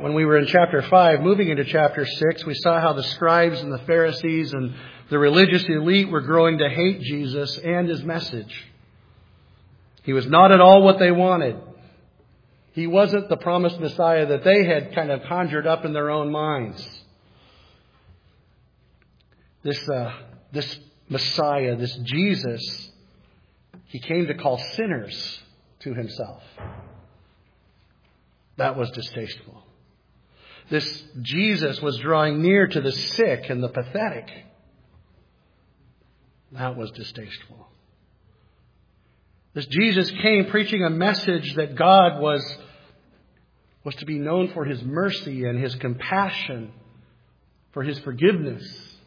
when we were in chapter 5, moving into chapter 6, we saw how the scribes and the Pharisees and the religious elite were growing to hate Jesus and his message. He was not at all what they wanted. He wasn't the promised Messiah that they had kind of conjured up in their own minds. This Messiah, this Jesus, he came to call sinners to himself. That was distasteful. This Jesus was drawing near to the sick and the pathetic. That was distasteful. This Jesus came preaching a message that God was to be known for his mercy and his compassion, for his forgiveness.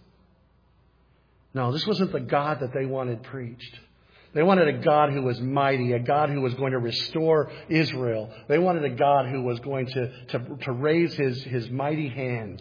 No, this wasn't the God that they wanted preached. They wanted a God who was mighty, a God who was going to restore Israel. They wanted a God who was going to raise his mighty hand.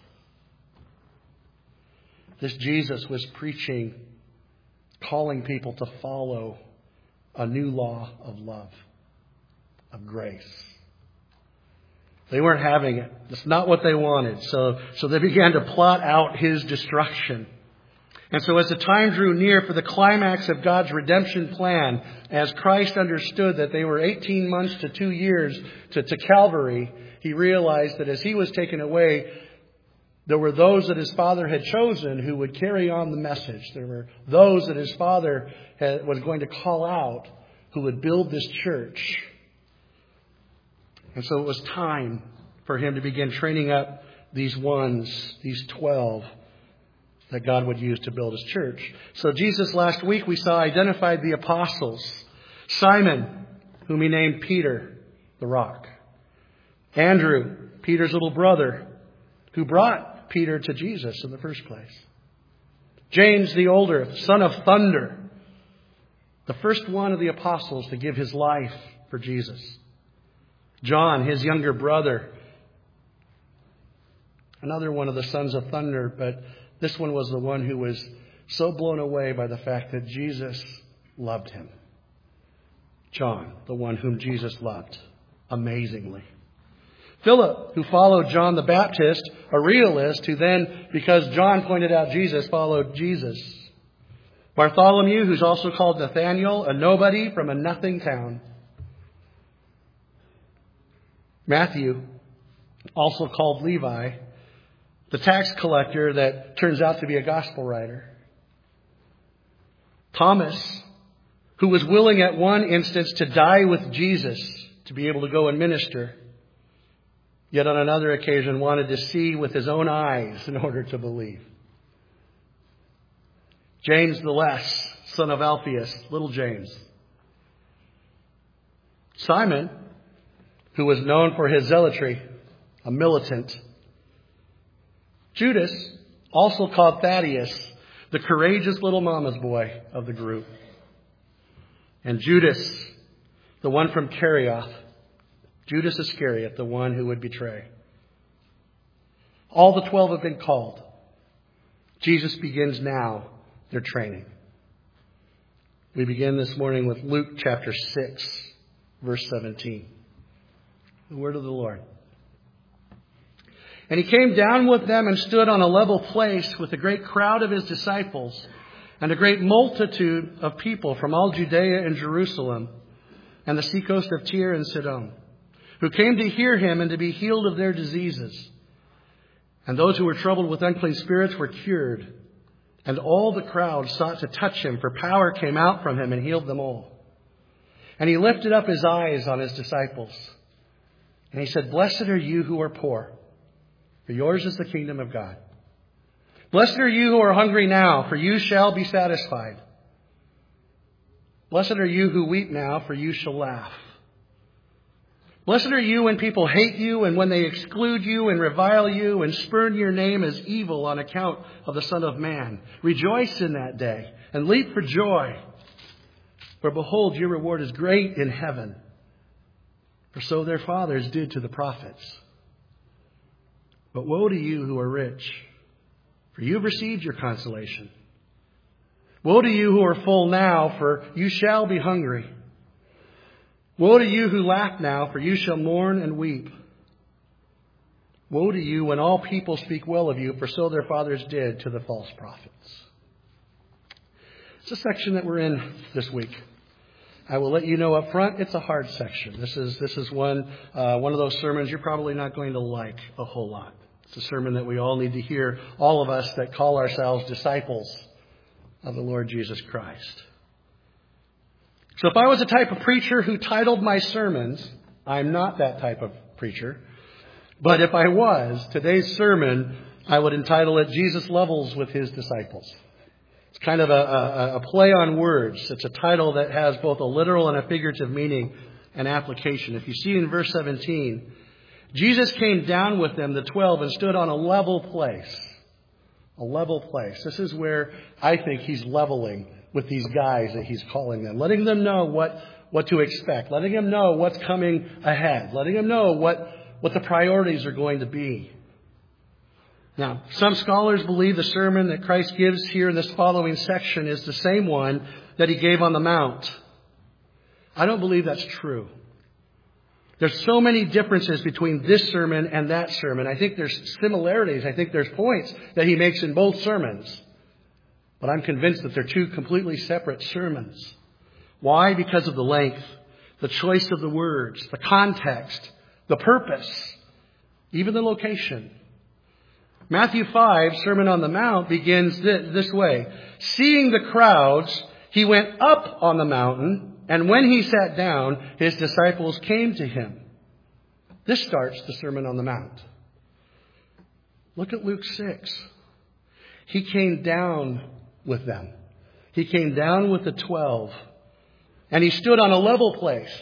This Jesus was preaching, calling people to follow a new law of love, of grace. They weren't having it. It's not what they wanted. So they began to plot out his destruction. And so as the time drew near for the climax of God's redemption plan, as Christ understood that they were 18 months to 2 years to Calvary, he realized that as he was taken away, there were those that his Father had chosen who would carry on the message. There were those that his Father was going to call out who would build this church. And so it was time for him to begin training up these 12, that God would use to build his church. So Jesus, last week we saw, identified the apostles. Simon, whom he named Peter, the rock. Andrew, Peter's little brother, who brought Peter to Jesus in the first place. James the older, son of thunder, the first one of the apostles to give his life for Jesus. John, his younger brother, another one of the sons of thunder, but this one was the one who was so blown away by the fact that Jesus loved him. John, the one whom Jesus loved amazingly. Philip, who followed John the Baptist, a realist, who then, because John pointed out Jesus, followed Jesus. Bartholomew, who's also called Nathaniel, a nobody from a nothing town. Matthew, also called Levi, the tax collector that turns out to be a gospel writer. Thomas, who was willing at one instance to die with Jesus to be able to go and minister, yet on another occasion wanted to see with his own eyes in order to believe. James the Less, son of Alphaeus, little James. Simon, who was known for his zealotry, a militant. Judas, also called Thaddeus, the courageous little mama's boy of the group. And Judas, the one from Kerioth, Judas Iscariot, the one who would betray. All the 12 have been called. Jesus begins now their training. We begin this morning with Luke chapter 6, verse 17. The word of the Lord. And he came down with them and stood on a level place with a great crowd of his disciples and a great multitude of people from all Judea and Jerusalem and the seacoast of Tyre and Sidon, who came to hear him and to be healed of their diseases. And those who were troubled with unclean spirits were cured. And all the crowd sought to touch him, for power came out from him and healed them all. And he lifted up his eyes on his disciples. And he said, "Blessed are you who are poor, for yours is the kingdom of God. Blessed are you who are hungry now, for you shall be satisfied. Blessed are you who weep now, for you shall laugh. Blessed are you when people hate you and when they exclude you and revile you and spurn your name as evil on account of the Son of Man. Rejoice in that day and leap for joy. For behold, your reward is great in heaven. For so their fathers did to the prophets. But woe to you who are rich, for you have received your consolation. Woe to you who are full now, for you shall be hungry. Woe to you who laugh now, for you shall mourn and weep. Woe to you when all people speak well of you, for so their fathers did to the false prophets. It's a section that we're in this week. I will let you know up front, it's a hard section. This is one of those sermons you're probably not going to like a whole lot. It's a sermon that we all need to hear, all of us that call ourselves disciples of the Lord Jesus Christ. So if I was a type of preacher who titled my sermons, I'm not that type of preacher. But if I was, today's sermon, I would entitle it, Jesus Levels with His Disciples. It's kind of a play on words. It's a title that has both a literal and a figurative meaning and application. If you see in verse 17, Jesus came down with them, the 12, and stood on a level place. A level place. This is where I think He's leveling with these guys that He's calling them. Letting them know what to expect. Letting them know what's coming ahead. Letting them know what the priorities are going to be. Now, some scholars believe the sermon that Christ gives here in this following section is the same one that He gave on the Mount. I don't believe that's true. There's so many differences between this sermon and that sermon. I think there's similarities. I think there's points that He makes in both sermons. But I'm convinced that they're two completely separate sermons. Why? Because of the length, the choice of the words, the context, the purpose, even the location. Matthew 5, Sermon on the Mount, begins this way. Seeing the crowds, He went up on the mountain, and when He sat down, His disciples came to Him. This starts the Sermon on the Mount. Look at Luke 6. He came down with them. He came down with the 12, and He stood on a level place.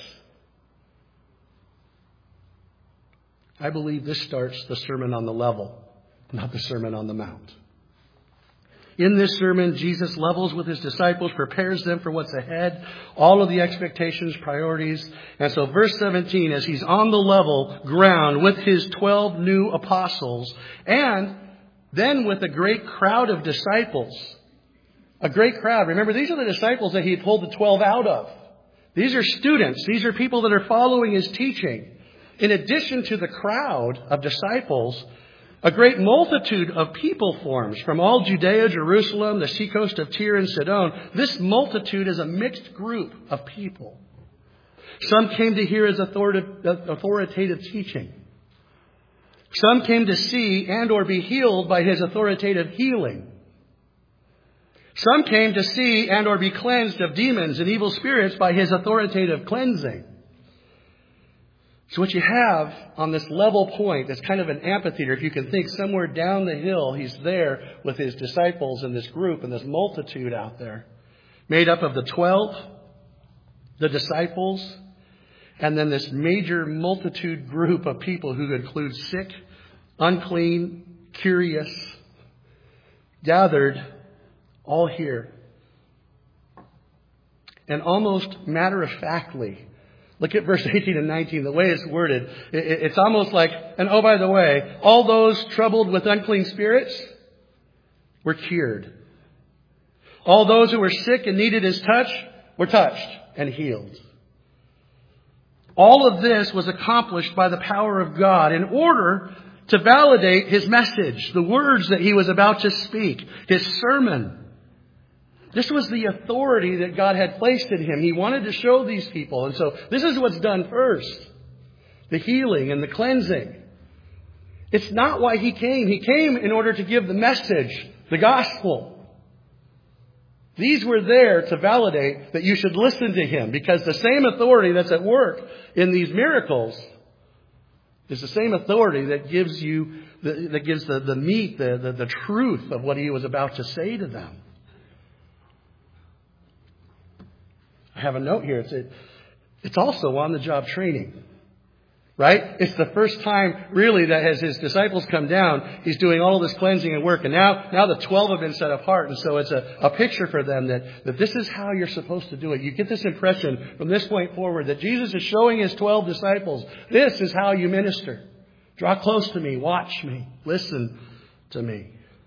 I believe this starts the Sermon on the Level, not the Sermon on the Mount. In this sermon, Jesus levels with His disciples, prepares them for what's ahead, all of the expectations, priorities. And so verse 17, as He's on the level ground with His 12 new apostles, and then with a great crowd of disciples. A great crowd. Remember, these are the disciples that He pulled the 12 out of. These are students. These are people that are following His teaching. In addition to the crowd of disciples, a great multitude of people forms from all Judea, Jerusalem, the seacoast of Tyre and Sidon. This multitude is a mixed group of people. Some came to hear His authoritative teaching. Some came to see and or be healed by His authoritative healing. Some came to see and or be cleansed of demons and evil spirits by His authoritative cleansing. So what you have on this level point, that's kind of an amphitheater. If you can think somewhere down the hill, He's there with His disciples and this group and this multitude out there. Made up of the 12, the disciples, and then this major multitude group of people who include sick, unclean, curious, gathered all here. And almost matter-of-factly, look at verse 18 and 19, the way it's worded. It's almost like, and oh, by the way, all those troubled with unclean spirits were cured. All those who were sick and needed His touch were touched and healed. All of this was accomplished by the power of God in order to validate His message, the words that He was about to speak, His sermon. This was the authority that God had placed in Him. He wanted to show these people. And so this is what's done first. The healing and the cleansing. It's not why He came. He came in order to give the message, the gospel. These were there to validate that you should listen to Him, because the same authority that's at work in these miracles is the same authority that gives you, that gives the meat, the truth of what He was about to say to them. I have a note here. It's also on-the-job training, right? It's the first time, really, that as His disciples come down, He's doing all this cleansing and work. And now the 12 have been set apart. And so it's a picture for them that this is how you're supposed to do it. You get this impression from this point forward that Jesus is showing His 12 disciples, this is how you minister. Draw close to me. Watch me. Listen to me.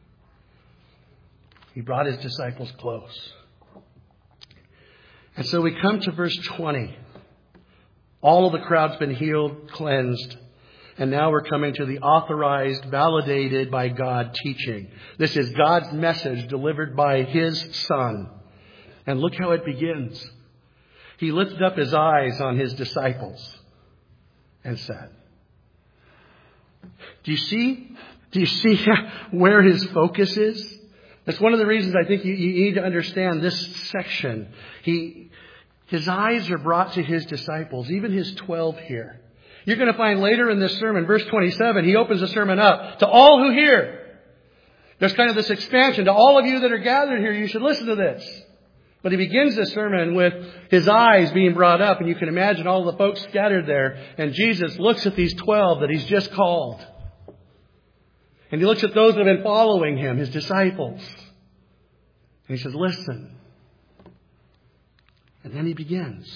He brought His disciples close. And so we come to verse 20. All of the crowd's been healed, cleansed. And now we're coming to the authorized, validated by God teaching. This is God's message delivered by His Son. And look how it begins. He lifted up His eyes on His disciples and said, Do you see where His focus is? That's one of the reasons I think you need to understand this section. His eyes are brought to His disciples, even His 12 here. You're going to find later in this sermon, verse 27, He opens the sermon up to all who hear. There's kind of this expansion. To all of you that are gathered here, you should listen to this. But He begins this sermon with His eyes being brought up. And you can imagine all the folks scattered there. And Jesus looks at these 12 that He's just called. And He looks at those that have been following Him, His disciples. And He says, listen. And then He begins.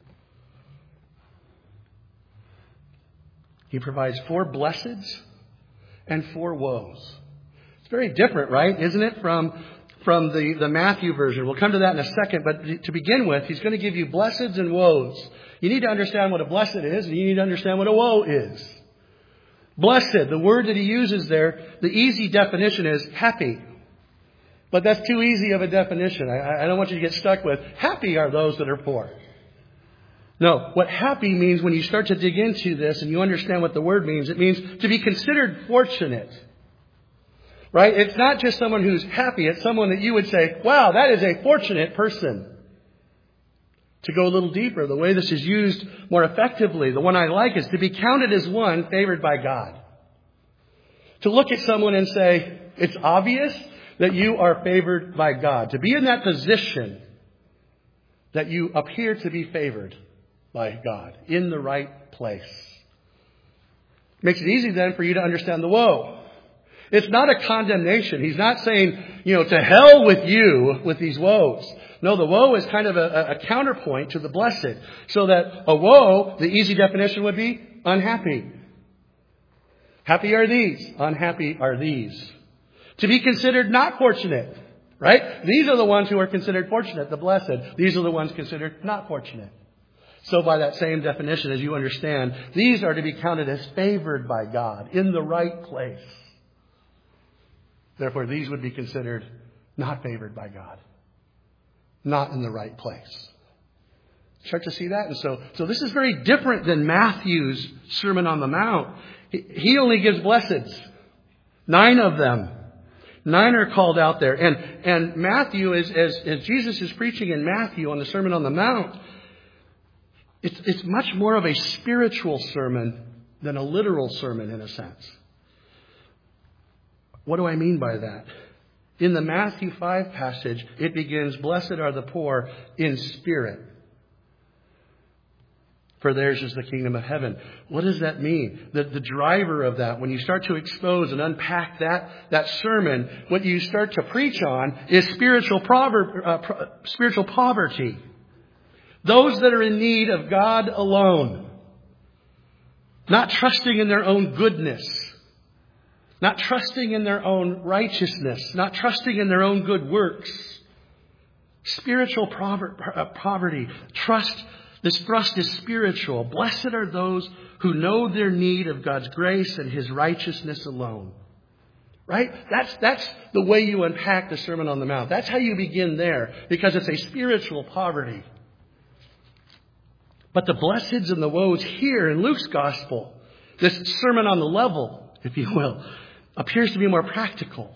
He provides 4 blesseds and 4 woes. It's very different, right? Isn't it? From the Matthew version. We'll come to that in a second. But to begin with, He's going to give you blesseds and woes. You need to understand what a blessed is, and you need to understand what a woe is. Blessed, the word that He uses there, the easy definition is happy. But that's too easy of a definition. I don't want you to get stuck with, happy are those that are poor. No, what happy means when you start to dig into this and you understand what the word means, it means to be considered fortunate. Right? It's not just someone who's happy. It's someone that you would say, wow, that is a fortunate person. To go a little deeper, the way this is used more effectively, the one I like is to be counted as one favored by God. To look at someone and say, it's obvious that you are favored by God. To be in that position that you appear to be favored by God in the right place. Makes it easy then for you to understand the woe. It's not a condemnation. He's not saying, to hell with you with these woes. No, the woe is kind of a counterpoint to the blessed. So that a woe, the easy definition would be unhappy. Happy are these. Unhappy are these. To be considered not fortunate. Right? These are the ones who are considered fortunate, the blessed. These are the ones considered not fortunate. So by that same definition, as you understand, these are to be counted as favored by God in the right place. Therefore, these would be considered not favored by God. Not in the right place. Start to see that? And so this is very different than Matthew's Sermon on the Mount. He only gives blesseds. 9 of them. 9 are called out there. And Matthew, as Jesus is preaching in Matthew on the Sermon on the Mount, it's much more of a spiritual sermon than a literal sermon in a sense. What do I mean by that? In the Matthew 5 passage, it begins, blessed are the poor in spirit, for theirs is the kingdom of heaven. What does that mean? The driver of that, when you start to expose and unpack that sermon, what you start to preach on is spiritual poverty. Those that are in need of God alone. Not trusting in their own goodness. Not trusting in their own righteousness. Not trusting in their own good works. Spiritual poverty. Trust. This thrust is spiritual. Blessed are those who know their need of God's grace and His righteousness alone. Right? That's the way you unpack the Sermon on the Mount. That's how you begin there. Because it's a spiritual poverty. But the blesseds and the woes here in Luke's Gospel, this Sermon on the level, if you will, appears to be more practical,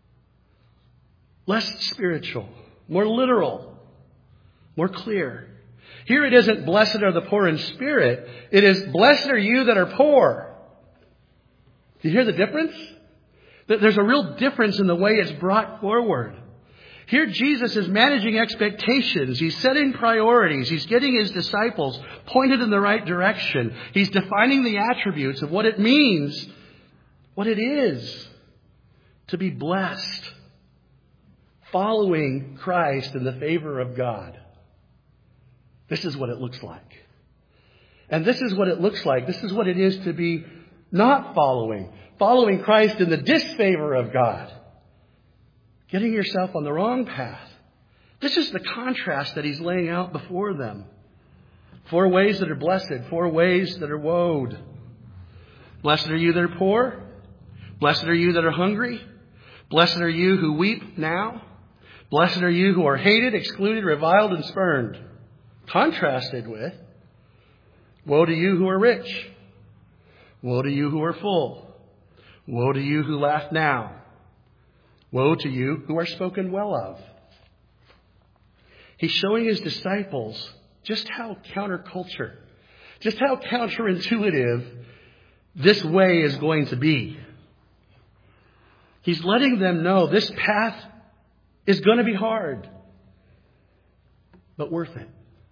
less spiritual, more literal, more clear. Here it isn't blessed are the poor in spirit. It is blessed are you that are poor. Do you hear the difference? There's a real difference in the way it's brought forward. Here Jesus is managing expectations. He's setting priorities. He's getting His disciples pointed in the right direction. He's defining the attributes of what it means, what it is to be blessed, following Christ in the favor of God. This is what it looks like. And this is what it looks like. This is what it is to be not following Christ in the disfavor of God. Getting yourself on the wrong path. This is the contrast that He's laying out before them. 4 ways that are blessed, 4 ways that are woed. Blessed are you that are poor. Blessed are you that are hungry. Blessed are you who weep now. Blessed are you who are hated, excluded, reviled, and spurned. Contrasted with, woe to you who are rich. Woe to you who are full. Woe to you who laugh now. Woe to you who are spoken well of. He's showing his disciples just how counterculture, just how counterintuitive this way is going to be. He's letting them know this path is going to be hard, but worth it.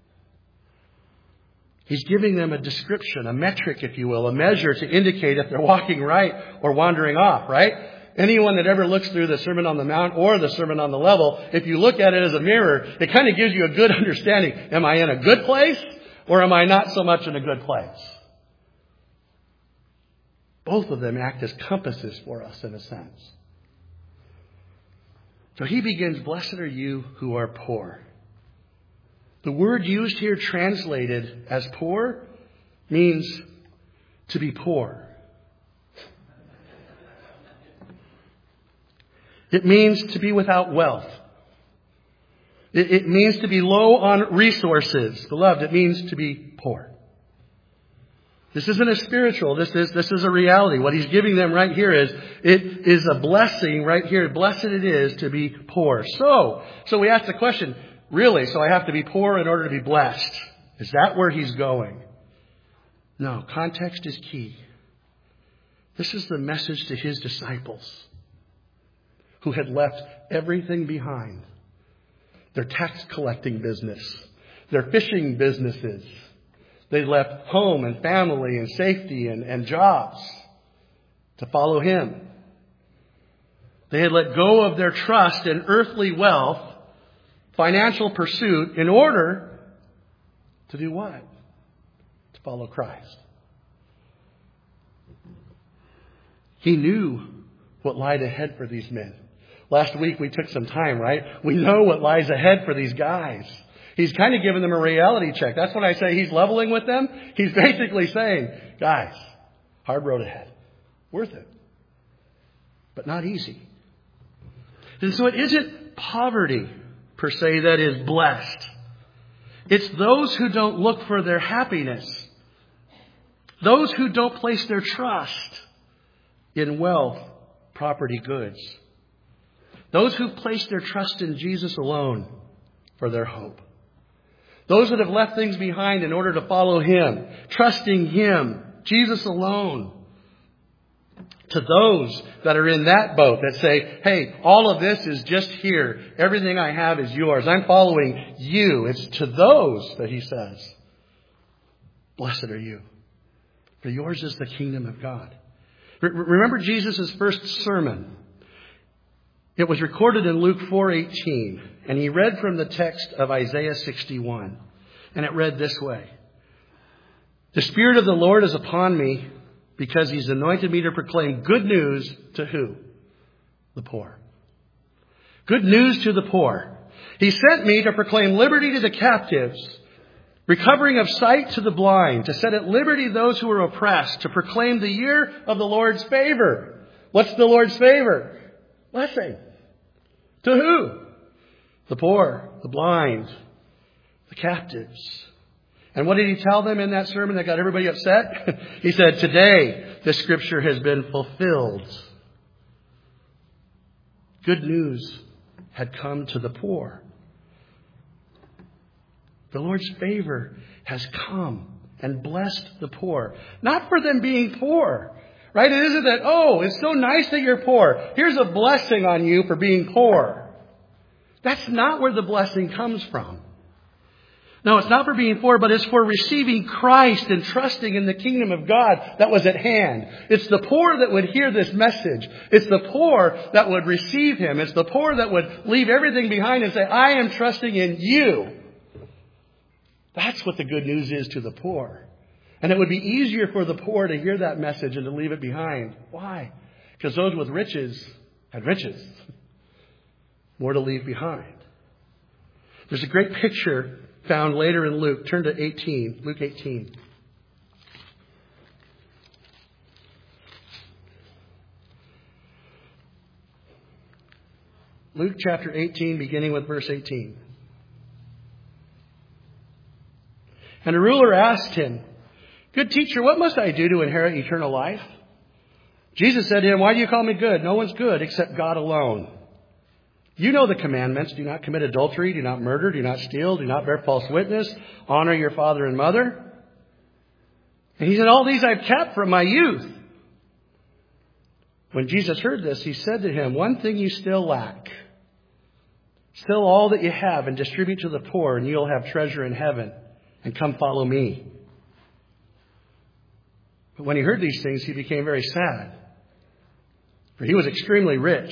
He's giving them a description, a metric, if you will, a measure to indicate if they're walking right or wandering off, right? Anyone that ever looks through the Sermon on the Mount or the Sermon on the Level, if you look at it as a mirror, it kind of gives you a good understanding. Am I in a good place or am I not so much in a good place? Both of them act as compasses for us in a sense. So he begins, blessed are you who are poor. The word used here translated as poor means to be poor. It means to be without wealth. It means to be low on resources. Beloved, it means to be poor. This isn't a spiritual. This is a reality. What he's giving them right here is, it is a blessing right here. Blessed it is to be poor. So we ask the question, really, so I have to be poor in order to be blessed? Is that where he's going? No, context is key. This is the message to his disciples who had left everything behind. Their tax collecting business, their fishing businesses. They left home and family and safety and jobs to follow him. They had let go of their trust in earthly wealth, financial pursuit, in order to do what? To follow Christ. He knew what lied ahead for these men. Last week we took some time, right? We know what lies ahead for these guys. He's kind of giving them a reality check. That's when I say he's leveling with them. He's basically saying, guys, hard road ahead. Worth it. But not easy. And so it isn't poverty per se that is blessed. It's those who don't look for their happiness. Those who don't place their trust in wealth, property, goods. Those who place their trust in Jesus alone for their hope. Those that have left things behind in order to follow him, trusting him, Jesus alone. To those that are in that boat that say, hey, all of this is just here. Everything I have is yours. I'm following you. It's to those that he says, blessed are you, for yours is the kingdom of God. Remember Jesus' first sermon. It was recorded in Luke 4:18, and he read from the text of Isaiah 61. And it read this way. The Spirit of the Lord is upon me, because he's anointed me to proclaim good news to who? The poor. Good news to the poor. He sent me to proclaim liberty to the captives, recovering of sight to the blind, to set at liberty those who are oppressed, to proclaim the year of the Lord's favor. What's the Lord's favor? Blessing. To who? The poor, the blind, the captives. And what did he tell them in that sermon that got everybody upset? He said, today the scripture has been fulfilled. Good news had come to the poor. The Lord's favor has come and blessed the poor. Not for them being poor. Right? It isn't that, oh, it's so nice that you're poor. Here's a blessing on you for being poor. That's not where the blessing comes from. No, it's not for being poor, but it's for receiving Christ and trusting in the kingdom of God that was at hand. It's the poor that would hear this message. It's the poor that would receive him. It's the poor that would leave everything behind and say, I am trusting in you. That's what the good news is to the poor. And it would be easier for the poor to hear that message and to leave it behind. Why? Because those with riches had riches. More to leave behind. There's a great picture found later in Luke. Turn to 18. Luke 18. Luke chapter 18, beginning with verse 18. And a ruler asked him, "Good teacher, what must I do to inherit eternal life?" Jesus said to him, "Why do you call me good? No one's good except God alone. You know the commandments. Do not commit adultery. Do not murder. Do not steal. Do not bear false witness. Honor your father and mother." And he said, "All these I've kept from my youth." When Jesus heard this, he said to him, "One thing you still lack. Sell all that you have and distribute to the poor, and you'll have treasure in heaven. And come follow me." But when he heard these things, he became very sad, for he was extremely rich.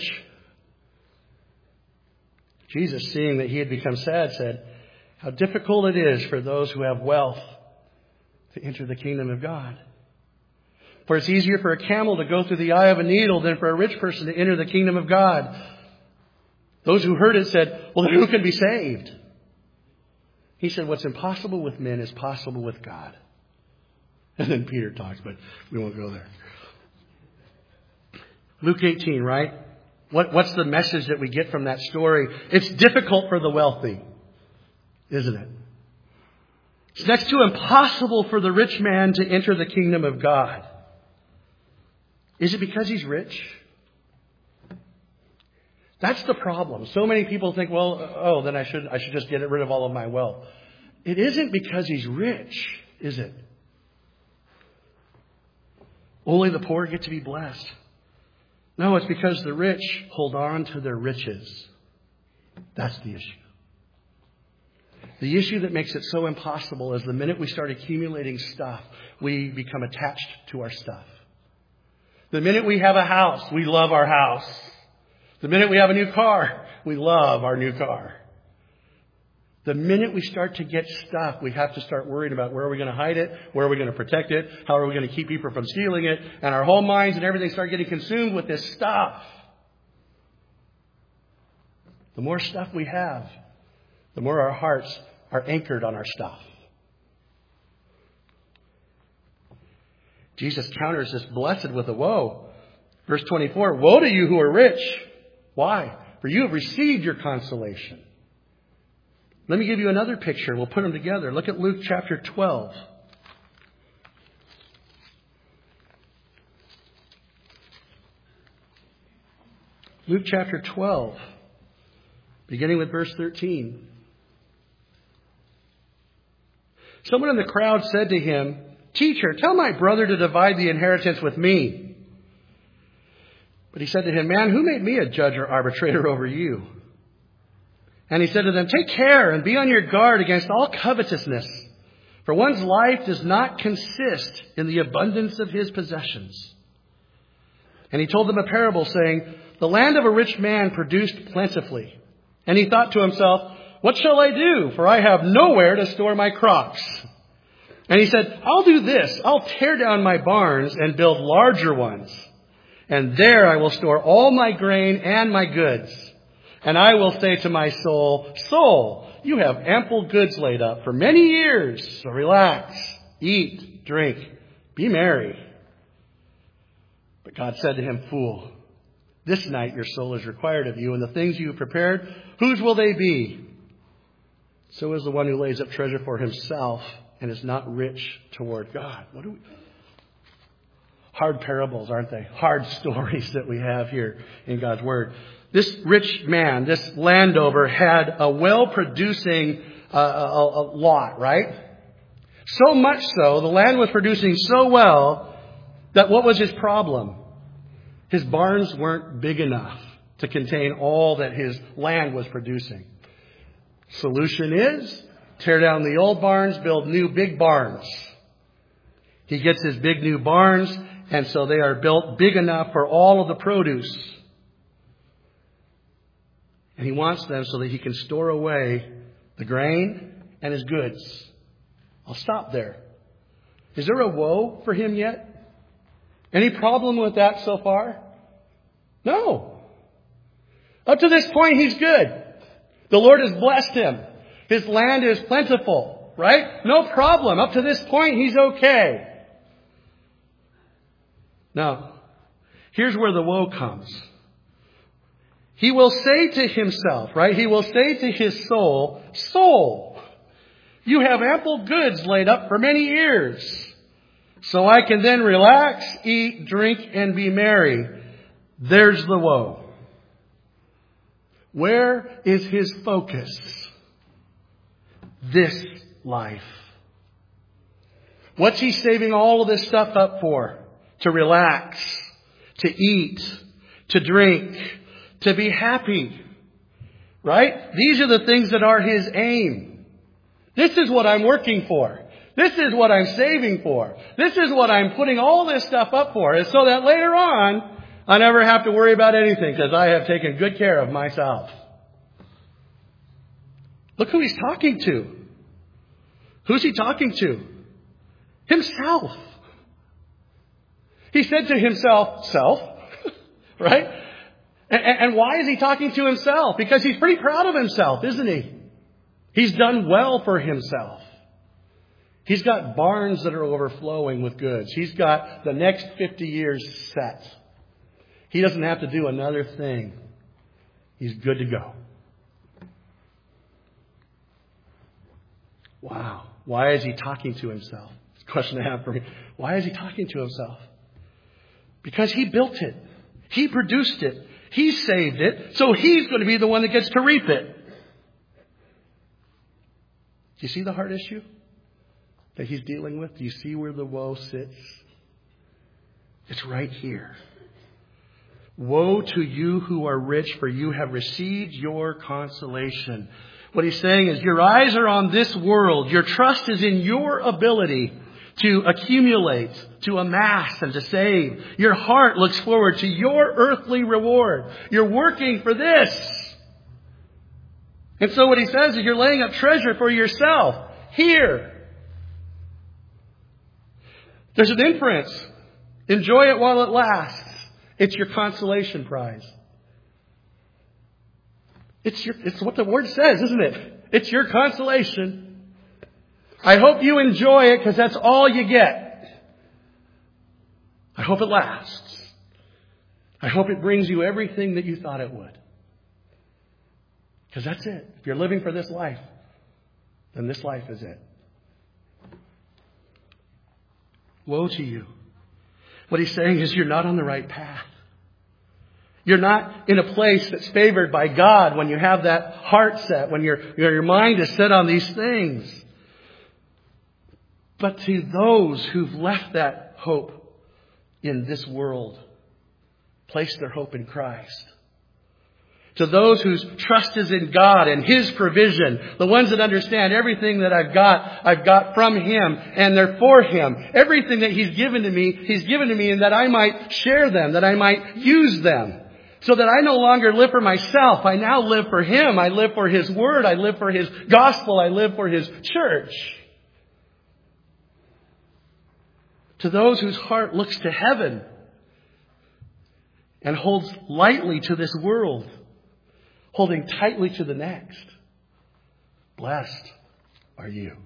Jesus, seeing that he had become sad, said, "How difficult it is for those who have wealth to enter the kingdom of God. For it's easier for a camel to go through the eye of a needle than for a rich person to enter the kingdom of God." Those who heard it said, "Well, then who can be saved?" He said, "What's impossible with men is possible with God." And then Peter talks, but we won't go there. Luke 18, right? What's the message that we get from that story? It's difficult for the wealthy, isn't it? It's next to impossible for the rich man to enter the kingdom of God. Is it because he's rich? That's the problem. So many people think, well, then I should just get rid of all of my wealth. It isn't because he's rich, is it? Only the poor get to be blessed. No, it's because the rich hold on to their riches. That's the issue. The issue that makes it so impossible is the minute we start accumulating stuff, we become attached to our stuff. The minute we have a house, we love our house. The minute we have a new car, we love our new car. The minute we start to get stuff, we have to start worrying about where are we going to hide it, where are we going to protect it, how are we going to keep people from stealing it, and our whole minds and everything start getting consumed with this stuff. The more stuff we have, the more our hearts are anchored on our stuff. Jesus counters this blessed with a woe. Verse 24, "Woe to you who are rich." Why? "For you have received your consolation." Let me give you another picture. We'll put them together. Look at Luke chapter 12. Luke chapter 12, beginning with verse 13. Someone in the crowd said to him, "Teacher, tell my brother to divide the inheritance with me." But he said to him, "Man, who made me a judge or arbitrator over you?" And he said to them, "Take care and be on your guard against all covetousness, for one's life does not consist in the abundance of his possessions." And he told them a parable, saying, "The land of a rich man produced plentifully. And he thought to himself, 'What shall I do? For I have nowhere to store my crops.' And he said, 'I'll do this. I'll tear down my barns and build larger ones. And there I will store all my grain and my goods. And I will say to my soul, Soul, you have ample goods laid up for many years. So relax, eat, drink, be merry.' But God said to him, 'Fool, this night your soul is required of you, and the things you have prepared, whose will they be? So is the one who lays up treasure for himself and is not rich toward God.'" Hard parables, aren't they? Hard stories that we have here in God's Word. This rich man, this landowner, had a well-producing a lot, right? So much so, the land was producing so well that what was his problem? His barns weren't big enough to contain all that his land was producing. Solution is, tear down the old barns, build new big barns. He gets his big new barns, and so they are built big enough for all of the produce. And he wants them so that he can store away the grain and his goods. I'll stop there. Is there a woe for him yet? Any problem with that so far? No. Up to this point, he's good. The Lord has blessed him. His land is plentiful, right? No problem. Up to this point, he's okay. Now, here's where the woe comes. he will say to himself, right? He will say to his soul, soul, you have ample goods laid up for many years. So I can then relax, eat, drink, and be merry. There's the woe. Where is his focus? This life. What's he saving all of this stuff up for? To relax, to eat, to drink, to be happy. Right? These are the things that are his aim. This is what I'm working for. This is what I'm saving for. This is what I'm putting all this stuff up for. Is so that later on, I never have to worry about anything because I have taken good care of myself. Look who he's talking to. Who's he talking to? Himself. He said to himself, self, right? And why is he talking to himself? Because he's pretty proud of himself, isn't he? He's done well for himself. He's got barns that are overflowing with goods. He's got the next 50 years set. He doesn't have to do another thing. He's good to go. Wow. Why is he talking to himself? It's a question I have for me. Why is he talking to himself? Because he built it. He produced it. He saved it. So he's going to be the one that gets to reap it. Do you see the heart issue that he's dealing with? Do you see where the woe sits? It's right here. Woe to you who are rich, for you have received your consolation. What he's saying is your eyes are on this world. Your trust is in your ability to accumulate, to amass, and to save. Your heart looks forward to your earthly reward. You're working for this. And so what he says is you're laying up treasure for yourself here. There's an inference. Enjoy it while it lasts. It's your consolation prize. It's what the word says, isn't it? It's your consolation. I hope you enjoy it because that's all you get. I hope it lasts. I hope it brings you everything that you thought it would. Because that's it. If you're living for this life, then this life is it. Woe to you. What he's saying is you're not on the right path. You're not in a place that's favored by God when you have that heart set, when your mind is set on these things. But to those who've left that hope in this world, place their hope in Christ. To those whose trust is in God and His provision, the ones that understand everything that I've got from Him and they're for Him. Everything that He's given to me and that I might share them, that I might use them. So that I no longer live for myself. I now live for Him. I live for His Word. I live for His gospel. I live for His church. To those whose heart looks to heaven and holds lightly to this world, holding tightly to the next, blessed are you.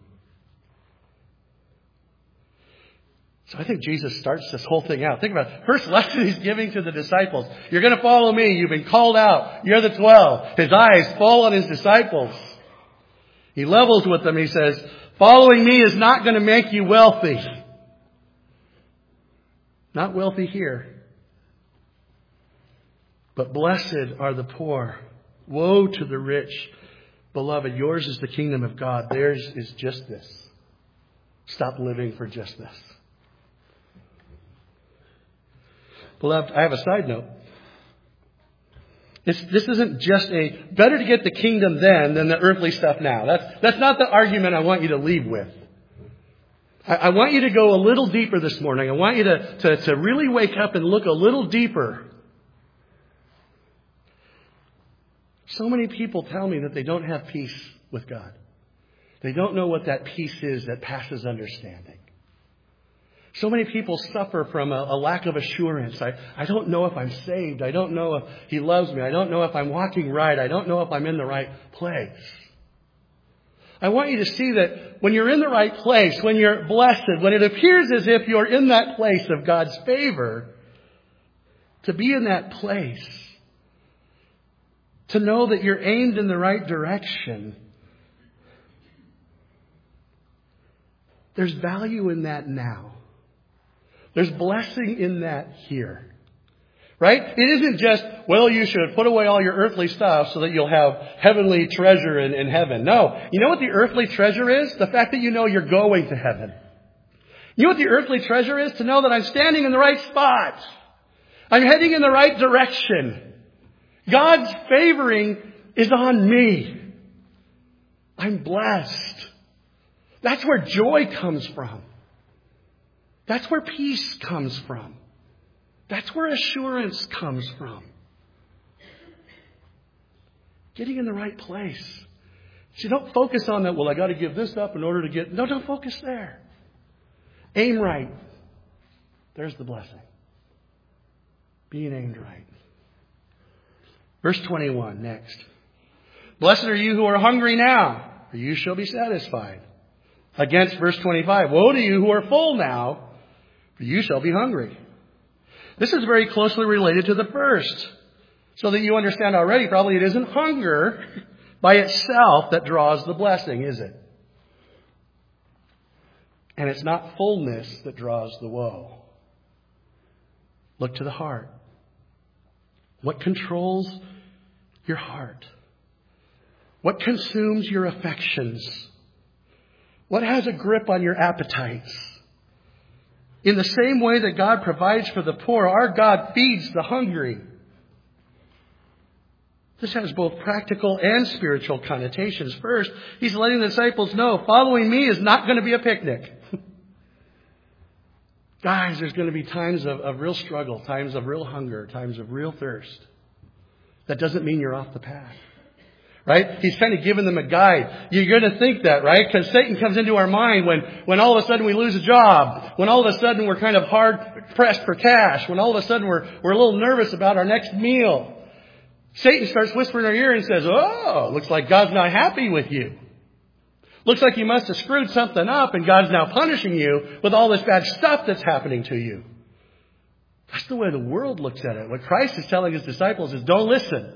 So I think Jesus starts this whole thing out. Think about it. First lesson He's giving to the disciples. You're going to follow me. You've been called out. You're the 12. His eyes fall on His disciples. He levels with them. He says, following me is not going to make you wealthy. Not wealthy here. But blessed are the poor. Woe to the rich. Beloved, yours is the kingdom of God. Theirs is just this. Stop living for just this. Beloved, I have a side note. This isn't just better to get the kingdom then than the earthly stuff now. That's not the argument I want you to leave with. I want you to go a little deeper this morning. I want you to really wake up and look a little deeper. So many people tell me that they don't have peace with God. They don't know what that peace is that passes understanding. So many people suffer from a lack of assurance. I don't know if I'm saved. I don't know if He loves me. I don't know if I'm walking right. I don't know if I'm in the right place. I want you to see that when you're in the right place, when you're blessed, when it appears as if you're in that place of God's favor, to be in that place To know that you're aimed in the right direction. There's value in that now. There's blessing in that here. Right? It isn't just, well, you should put away all your earthly stuff so that you'll have heavenly treasure in heaven. No. You know what the earthly treasure is? The fact that you know you're going to heaven. You know what the earthly treasure is? To know that I'm standing in the right spot. I'm heading in the right direction. God's favoring is on me. I'm blessed. That's where joy comes from. That's where peace comes from. That's where assurance comes from. Getting in the right place. So don't focus on that, well, I got to give this up in order to get... No, don't focus there. Aim right. There's the blessing. Being aimed right. Verse 21, next. Blessed are you who are hungry now, for you shall be satisfied. Against verse 25, woe to you who are full now, for you shall be hungry. This is very closely related to the first. So that you understand already, probably it isn't hunger by itself that draws the blessing, is it? And it's not fullness that draws the woe. Look to the heart. What controls your heart? What consumes your affections? What has a grip on your appetites? In the same way that God provides for the poor, our God feeds the hungry. This has both practical and spiritual connotations. First, He's letting the disciples know following me is not going to be a picnic. Guys, there's going to be times of real struggle, times of real hunger, times of real thirst. That doesn't mean you're off the path. Right? He's kind of giving them a guide. You're going to think that, right? Because Satan comes into our mind when all of a sudden we lose a job, when all of a sudden we're kind of hard pressed for cash, when all of a sudden we're a little nervous about our next meal. Satan starts whispering in our ear and says, oh, looks like God's not happy with you. Looks like you must have screwed something up and God's now punishing you with all this bad stuff that's happening to you. That's the way the world looks at it. What Christ is telling His disciples is don't listen.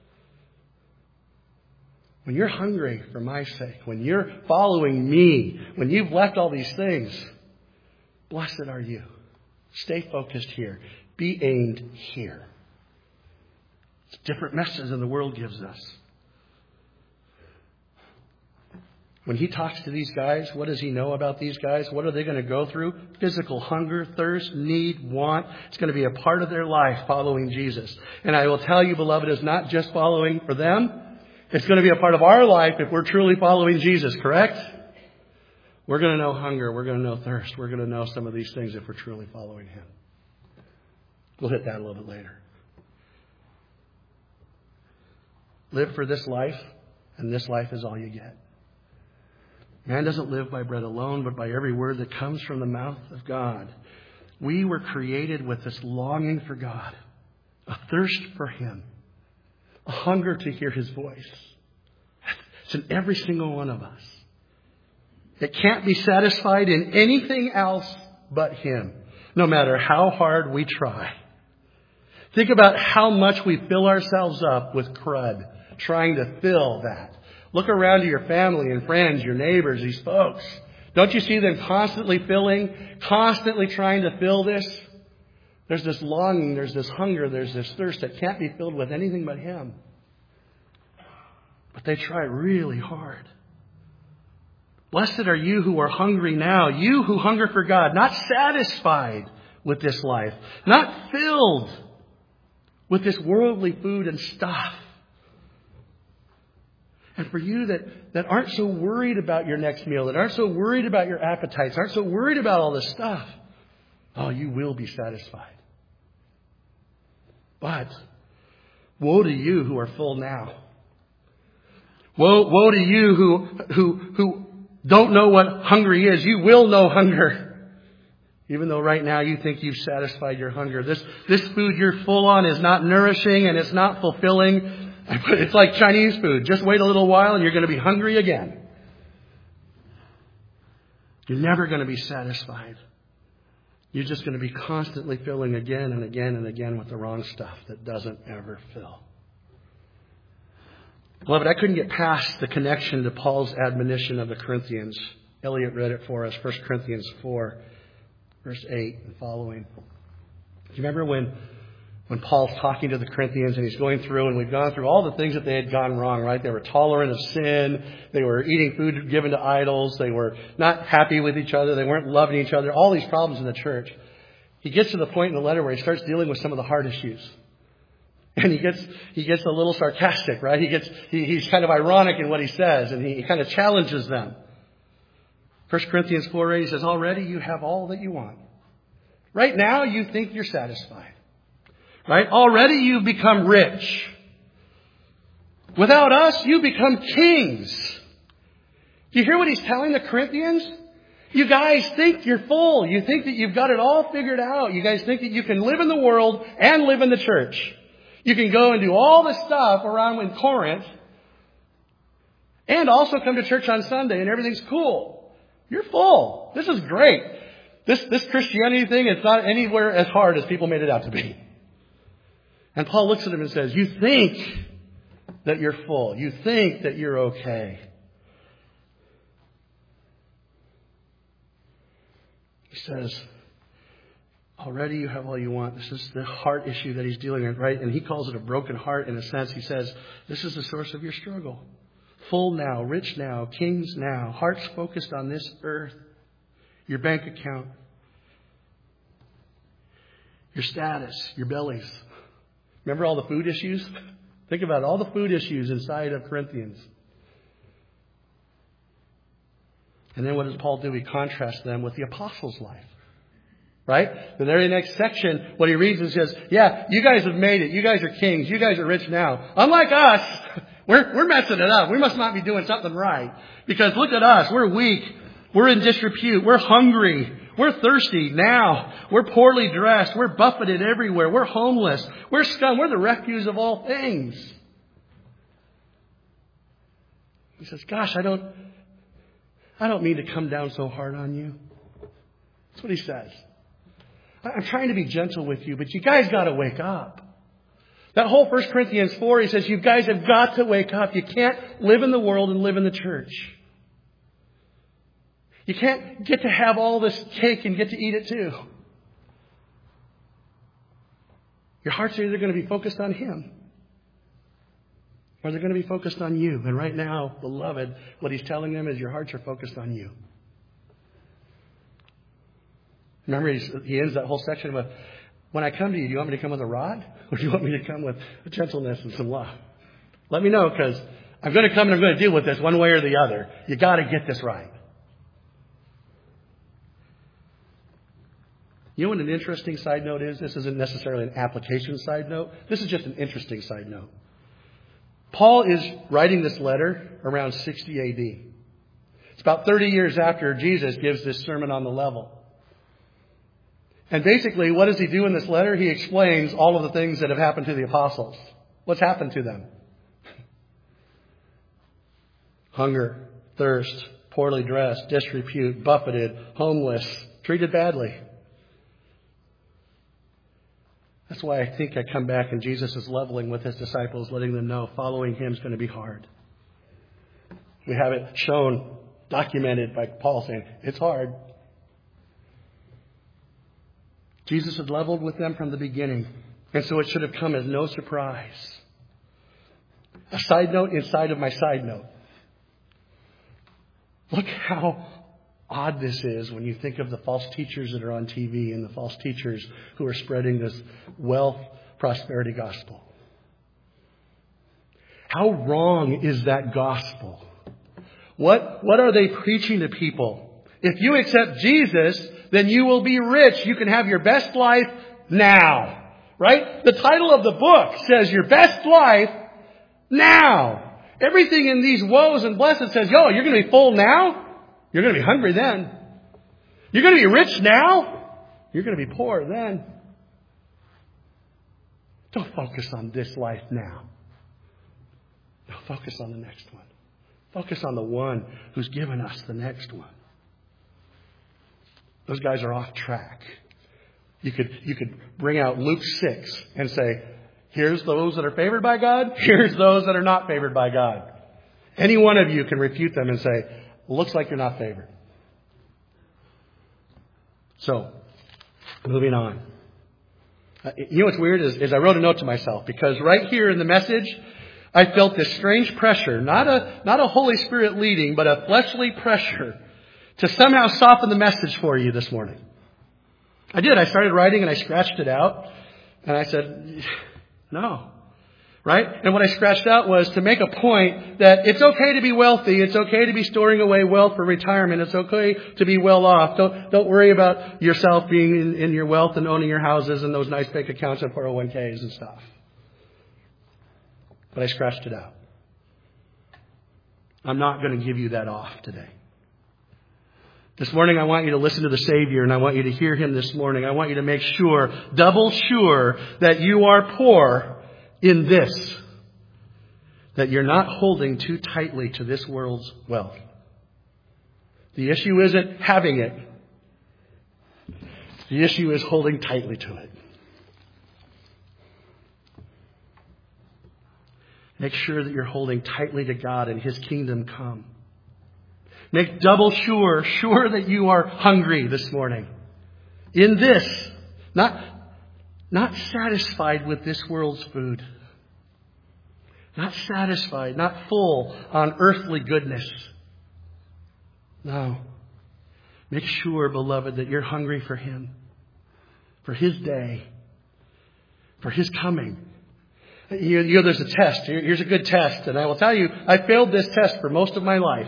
When you're hungry for my sake, when you're following me, when you've left all these things, blessed are you. Stay focused here. Be aimed here. It's a different message than the world gives us. When He talks to these guys, what does He know about these guys? What are they going to go through? Physical hunger, thirst, need, want. It's going to be a part of their life following Jesus. And I will tell you, beloved, it's not just following for them. It's going to be a part of our life if we're truly following Jesus, correct? We're going to know hunger. We're going to know thirst. We're going to know some of these things if we're truly following Him. We'll hit that a little bit later. Live for this life, and this life is all you get. Man doesn't live by bread alone, but by every word that comes from the mouth of God. We were created with this longing for God, a thirst for Him, a hunger to hear His voice. It's in every single one of us. It can't be satisfied in anything else but Him, no matter how hard we try. Think about how much we fill ourselves up with crud, trying to fill that. Look around to your family and friends, your neighbors, these folks. Don't you see them constantly filling, constantly trying to fill this? There's this longing, there's this hunger, there's this thirst that can't be filled with anything but Him. But they try really hard. Blessed are you who are hungry now, you who hunger for God, not satisfied with this life, not filled with this worldly food and stuff. And for you that aren't so worried about your next meal, that aren't so worried about your appetites, aren't so worried about all this stuff, oh, you will be satisfied. But woe to you who are full now. Woe to you who don't know what hungry is. You will know hunger. Even though right now you think you've satisfied your hunger. This food you're full on is not nourishing and it's not fulfilling. It's like Chinese food. Just wait a little while and you're going to be hungry again. You're never going to be satisfied. You're just going to be constantly filling again and again and again with the wrong stuff that doesn't ever fill. Beloved, I couldn't get past the connection to Paul's admonition of the Corinthians. Elliot read it for us, 1 Corinthians 4, verse 8 and following. Do you remember when Paul's talking to the Corinthians and he's going through, and we've gone through all the things that they had gone wrong, right? They were tolerant of sin. They were eating food given to idols. They were not happy with each other. They weren't loving each other. All these problems in the church. He gets to the point in the letter where he starts dealing with some of the hard issues. And he gets a little sarcastic, right? He's kind of ironic in what he says, and he kind of challenges them. 1 Corinthians 4:8, he says, already you have all that you want. Right now you think you're satisfied. Right? Already you've become rich. Without us, you become kings. Do you hear what he's telling the Corinthians? You guys think you're full. You think that you've got it all figured out. You guys think that you can live in the world and live in the church. You can go and do all this stuff around in Corinth and also come to church on Sunday and everything's cool. You're full. This is great. This Christianity thing is not anywhere as hard as people made it out to be. And Paul looks at him and says, you think that you're full. You think that you're okay. He says, already you have all you want. This is the heart issue that he's dealing with, right? And he calls it a broken heart in a sense. He says, this is the source of your struggle. Full now, rich now, kings now, hearts focused on this earth, your bank account, your status, your bellies. Remember all the food issues? Think about all the food issues inside of Corinthians. And then what does Paul do? He contrasts them with the apostles' life. Right? The very next section, what he reads is says, yeah, you guys have made it. You guys are kings. You guys are rich now. Unlike us, we're messing it up. We must not be doing something right. Because look at us. We're weak. We're in disrepute. We're hungry. We're thirsty now. We're poorly dressed. We're buffeted everywhere. We're homeless. We're scum. We're the refuse of all things. He says, gosh, I don't mean to come down so hard on you. That's what he says. I'm trying to be gentle with you, but you guys got to wake up. That whole 1 Corinthians 4, he says, you guys have got to wake up. You can't live in the world and live in the church. You can't get to have all this cake and get to eat it too. Your hearts are either going to be focused on Him or they're going to be focused on you. And right now, beloved, what he's telling them is your hearts are focused on you. Remember, he ends that whole section with, when I come to you, do you want me to come with a rod? Or do you want me to come with gentleness and some love? Let me know, because I'm going to come and I'm going to deal with this one way or the other. You got to get this right. You know what an interesting side note is? This isn't necessarily an application side note. This is just an interesting side note. Paul is writing this letter around 60 AD. It's about 30 years after Jesus gives this Sermon on the Level. And basically, what does he do in this letter? He explains all of the things that have happened to the apostles. What's happened to them? Hunger, thirst, poorly dressed, disrepute, buffeted, homeless, treated badly. That's why I think I come back and Jesus is leveling with his disciples, letting them know following him is going to be hard. We have it shown, documented by Paul saying, it's hard. Jesus had leveled with them from the beginning. And so it should have come as no surprise. A side note inside of my side note. Look how odd this is when you think of the false teachers that are on TV and the false teachers who are spreading this wealth prosperity gospel. How wrong is that gospel? What are they preaching to people? If you accept Jesus, then you will be rich. You can have your best life now. Right? The title of the book says your best life now. Everything in these woes and blessings says, yo, you're going to be full now. You're going to be hungry then. You're going to be rich now. You're going to be poor then. Don't focus on this life now. No, focus on the next one. Focus on the one who's given us the next one. Those guys are off track. You could bring out Luke 6 and say, Here's those that are favored by God. Here's those that are not favored by God. Any one of you can refute them and say, looks like you're not favored. So, moving on. You know what's weird is I wrote a note to myself because right here in the message, I felt this strange pressure, not a Holy Spirit leading, but a fleshly pressure to somehow soften the message for you this morning. I did. I started writing and I scratched it out. And I said, no. Right? And what I scratched out was to make a point that it's okay to be wealthy. It's okay to be storing away wealth for retirement. It's okay to be well off. Don't worry about yourself being in your wealth and owning your houses and those nice bank accounts and 401ks and stuff. But I scratched it out. I'm not going to give you that off today. This morning, I want you to listen to the Savior, and I want you to hear Him this morning. I want you to make sure, double sure, that you are poor in this, that you're not holding too tightly to this world's wealth. The issue isn't having it. The issue is holding tightly to it. Make sure that you're holding tightly to God and His kingdom come. Make double sure that you are hungry this morning. In this, not satisfied with this world's food. Not satisfied, not full on earthly goodness. No. Make sure, beloved, that you're hungry for Him. For His day. For His coming. You know, there's a test. Here's a good test. And I will tell you, I failed this test for most of my life.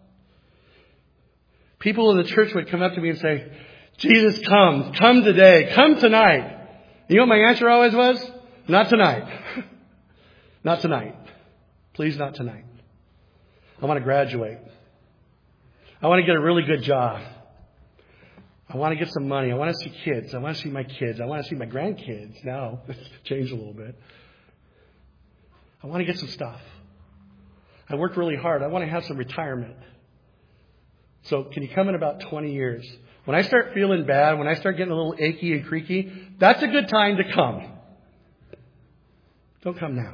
People in the church would come up to me and say, Jesus, come today, come tonight. You know what my answer always was? Not tonight. Not tonight. Please, not tonight. I want to graduate. I want to get a really good job. I want to get some money. I want to see kids. I want to see my kids. I want to see my grandkids. Now, it's changed a little bit. I want to get some stuff. I worked really hard. I want to have some retirement. So can you come in about 20 years? When I start feeling bad, when I start getting a little achy and creaky, that's a good time to come. Don't come now.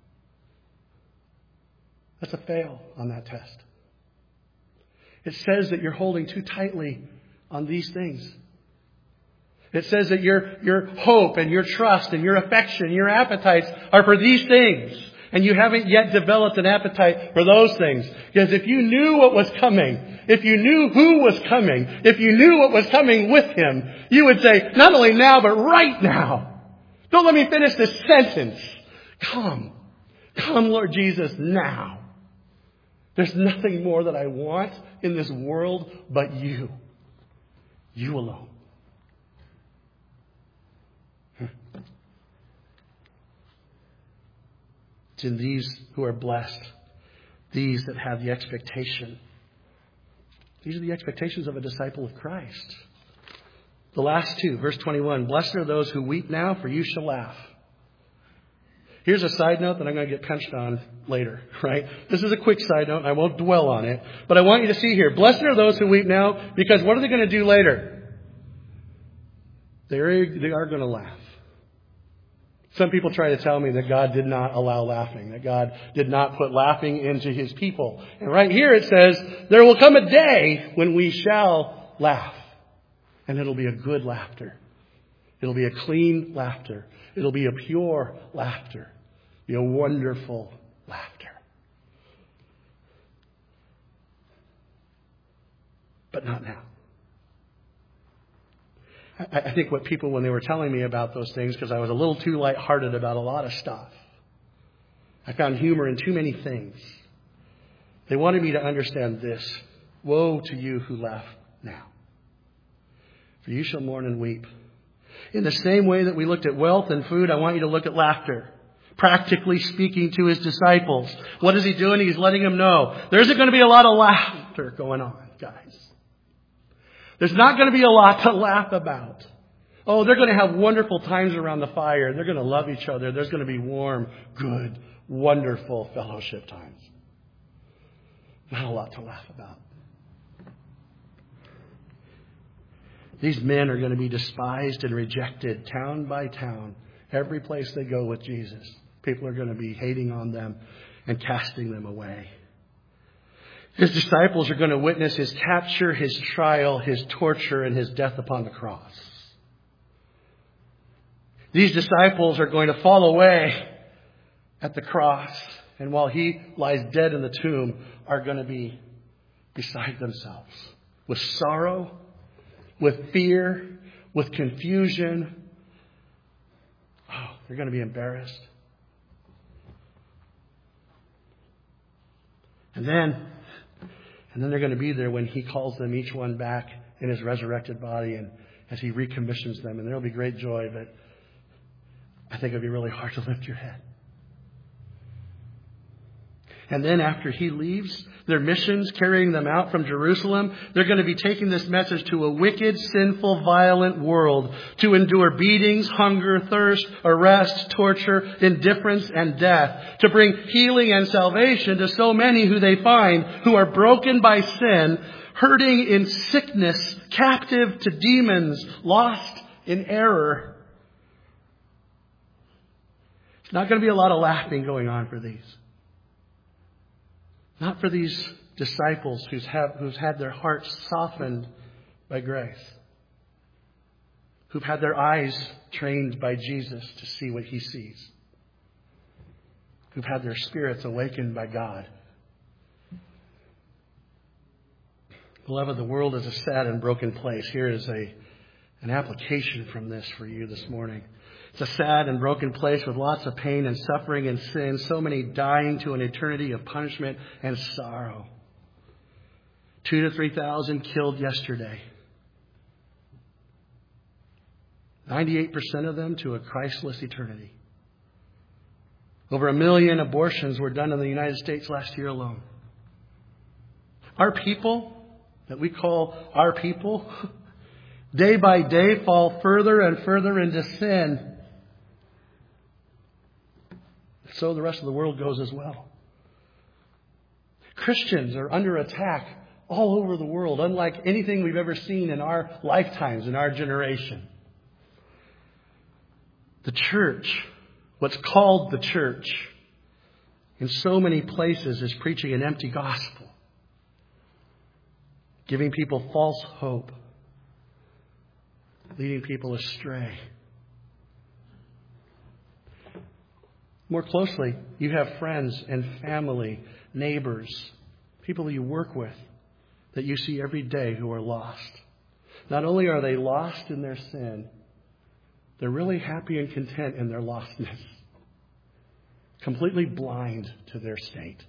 That's a fail on that test. It says that you're holding too tightly on these things. It says that your hope and your trust and your affection, your appetites are for these things. And you haven't yet developed an appetite for those things. Because if you knew what was coming, if you knew who was coming, if you knew what was coming with Him, you would say, not only now, but right now. Don't let me finish this sentence. Come, Lord Jesus, now. There's nothing more that I want in this world but you. You alone. It's in these who are blessed, these that have the expectation. These are the expectations of a disciple of Christ. The last two, verse 21, blessed are those who weep now, for you shall laugh. Here's a side note that I'm going to get punched on later, right? This is a quick side note. I won't dwell on it. But I want you to see here, blessed are those who weep now, because what are they going to do later? They are going to laugh. Some people try to tell me that God did not allow laughing, that God did not put laughing into His people. And right here it says, there will come a day when we shall laugh. And it'll be a good laughter. It'll be a clean laughter. It'll be a pure laughter. Be a wonderful laughter. But not now. I think what people, when they were telling me about those things, because I was a little too lighthearted about a lot of stuff, I found humor in too many things. They wanted me to understand this. Woe to you who laugh now, for you shall mourn and weep. In the same way that we looked at wealth and food, I want you to look at laughter. Practically speaking to His disciples. What is He doing? He's letting them know there isn't going to be a lot of laughter going on, guys. There's not going to be a lot to laugh about. Oh, they're going to have wonderful times around the fire. They're going to love each other. There's going to be warm, good, wonderful fellowship times. Not a lot to laugh about. These men are going to be despised and rejected town by town Every place they go with Jesus, people are going to be hating on them and casting them away. His disciples are going to witness His capture, His trial, His torture, and His death upon the cross. These disciples are going to fall away at the cross, and while He lies dead in the tomb, are going to be beside themselves with sorrow, with fear, with confusion. Oh, they're going to be embarrassed. And then they're going to be there when He calls them each one back in His resurrected body and as He recommissions them. And there will be great joy, but I think it'll be really hard to lift your head. And then after He leaves, their missions, carrying them out from Jerusalem, they're going to be taking this message to a wicked, sinful, violent world to endure beatings, hunger, thirst, arrest, torture, indifference, and death. To bring healing and salvation to so many who they find who are broken by sin, hurting in sickness, captive to demons, lost in error. It's not going to be a lot of laughing going on for these. Not for these disciples who's had their hearts softened by grace. Who've had their eyes trained by Jesus to see what He sees. Who've had their spirits awakened by God. Beloved, the world is a sad and broken place. Here is an application from this for you this morning. It's a sad and broken place with lots of pain and suffering and sin. So many dying to an eternity of punishment and sorrow. 2,000 to 3,000 killed yesterday. 98% of them to a Christless eternity. Over 1 million abortions were done in the United States last year alone. Our people, that we call our people, day by day fall further and further into sin. So the rest of the world goes as well. Christians are under attack all over the world, unlike anything we've ever seen in our lifetimes, in our generation. The church, what's called the church, in so many places is preaching an empty gospel, giving people false hope, leading people astray. More closely, you have friends and family, neighbors, people that you work with that you see every day who are lost. Not only are they lost in their sin, they're really happy and content in their lostness. Completely blind to their state.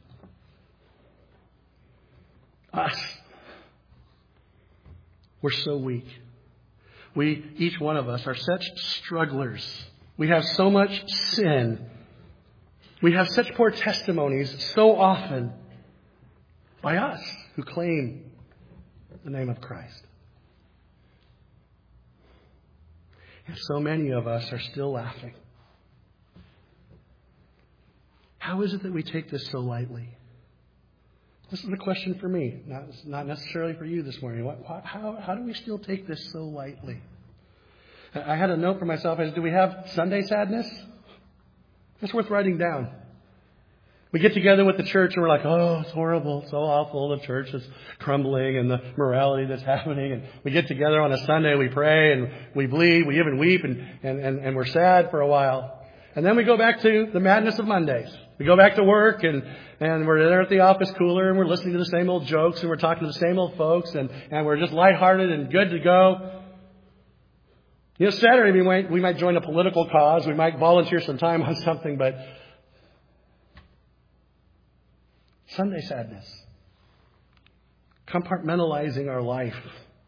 Us. We're so weak. Each one of us are such strugglers. We have so much sin. We have such poor testimonies so often by us who claim the name of Christ. And so many of us are still laughing. How is it that we take this so lightly? This is a question for me, not necessarily for you this morning. How do we still take this so lightly? I had a note for myself as, do we have Sunday sadness? It's worth writing down. We get together with the church and we're like, oh, it's horrible, it's so awful, the church is crumbling and the morality that's happening. And we get together on a Sunday, we pray and we bleed, we even weep and we're sad for a while. And then we go back to the madness of Mondays. We go back to work and we're there at the office cooler and we're listening to the same old jokes and we're talking to the same old folks and we're just lighthearted and good to go. You know, Saturday we might join a political cause. We might volunteer some time on something, but Sunday sadness. Compartmentalizing our life.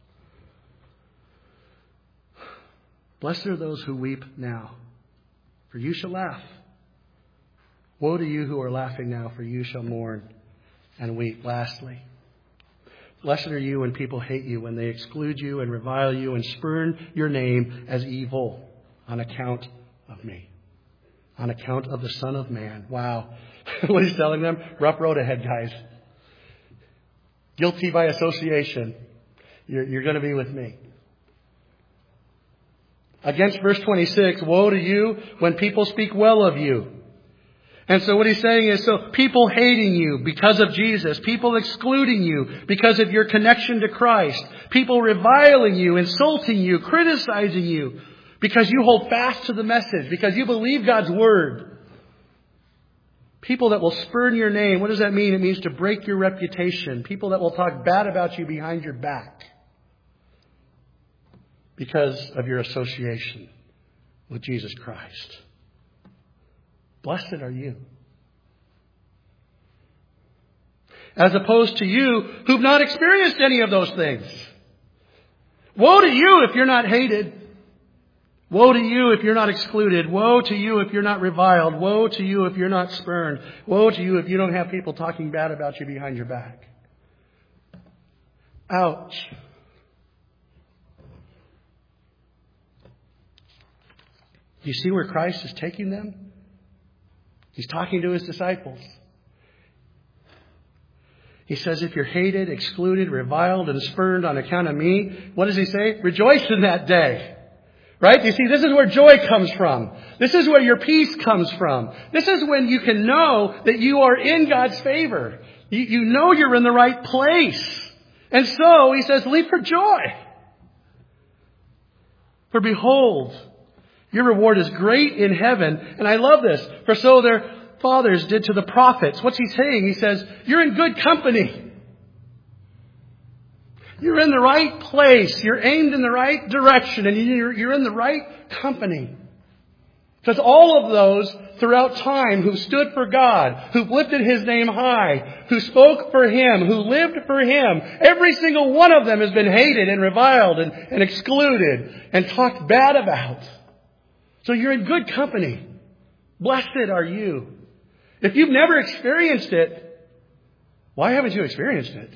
Blessed are those who weep now, for you shall laugh. Woe to you who are laughing now, for you shall mourn and weep. Lastly, blessed are you when people hate you, when they exclude you and revile you and spurn your name as evil on account of me, on account of the Son of Man. Wow. What he's telling them? Rough road ahead, guys. Guilty by association. You're going to be with me. Against verse 26, woe to you when people speak well of you. And so what he's saying is, so people hating you because of Jesus, people excluding you because of your connection to Christ, people reviling you, insulting you, criticizing you because you hold fast to the message, because you believe God's word. People that will spurn your name. What does that mean? It means to break your reputation. People that will talk bad about you behind your back because of your association with Jesus Christ. Blessed are you. As opposed to you who've not experienced any of those things. Woe to you if you're not hated. Woe to you if you're not excluded. Woe to you if you're not reviled. Woe to you if you're not spurned. Woe to you if you don't have people talking bad about you behind your back. Ouch. Do you see where Christ is taking them? He's talking to his disciples. He says, if you're hated, excluded, reviled, and spurned on account of me, what does he say? Rejoice in that day. Right? You see, this is where joy comes from. This is where your peace comes from. This is when you can know that you are in God's favor. You know you're in the right place. And so, he says, leap for joy. For behold, your reward is great in heaven. And I love this. For so their fathers did to the prophets. What's he saying? He says, you're in good company. You're in the right place. You're aimed in the right direction. And you're in the right company. Because all of those throughout time who stood for God, who lifted his name high, who spoke for him, who lived for him, every single one of them has been hated and reviled and excluded and talked bad about. So you're in good company. Blessed are you. If you've never experienced it, why haven't you experienced it?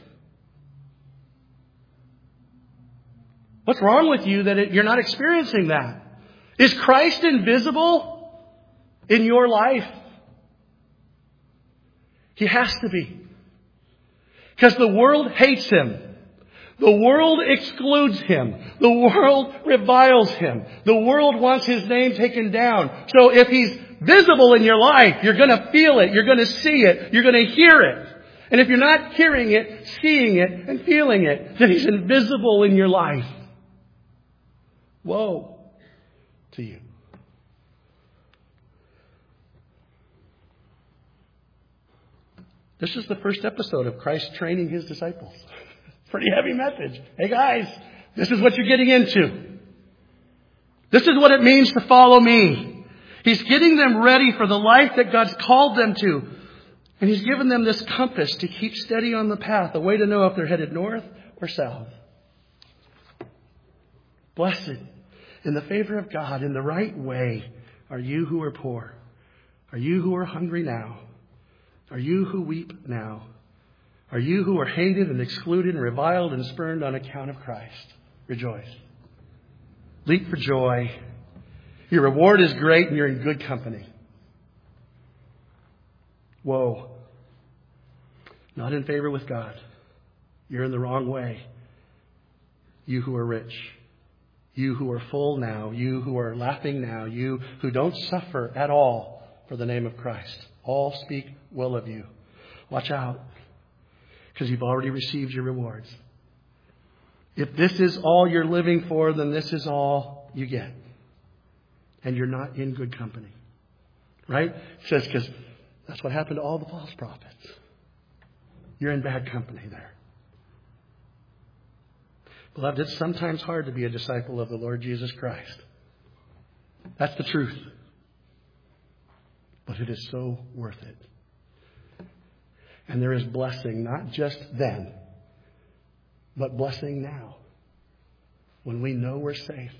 What's wrong with you that you're not experiencing that? Is Christ invisible in your life? He has to be. Because the world hates him. The world excludes him. The world reviles him. The world wants his name taken down. So if he's visible in your life, you're going to feel it. You're going to see it. You're going to hear it. And if you're not hearing it, seeing it, and feeling it, then he's invisible in your life. Woe to you. This is the first episode of Christ training his disciples. Pretty heavy message. Hey guys, this is what you're getting into. This is what it means to follow me. He's getting them ready for the life that God's called them to. And he's given them this compass to keep steady on the path, a way to know if they're headed north or south. Blessed in the favor of God, in the right way, are you who are poor. Are you who are hungry now? Are you who weep now? Are you who are hated and excluded and reviled and spurned on account of Christ? Rejoice. Leap for joy. Your reward is great and you're in good company. Woe. Not in favor with God. You're in the wrong way. You who are rich. You who are full now. You who are laughing now. You who don't suffer at all for the name of Christ. All speak well of you. Watch out. Because you've already received your rewards. If this is all you're living for, then this is all you get. And you're not in good company. Right? It says, because that's what happened to all the false prophets. You're in bad company there. Beloved, it's sometimes hard to be a disciple of the Lord Jesus Christ. That's the truth. But it is so worth it. And there is blessing, not just then, but blessing now. When we know we're safe.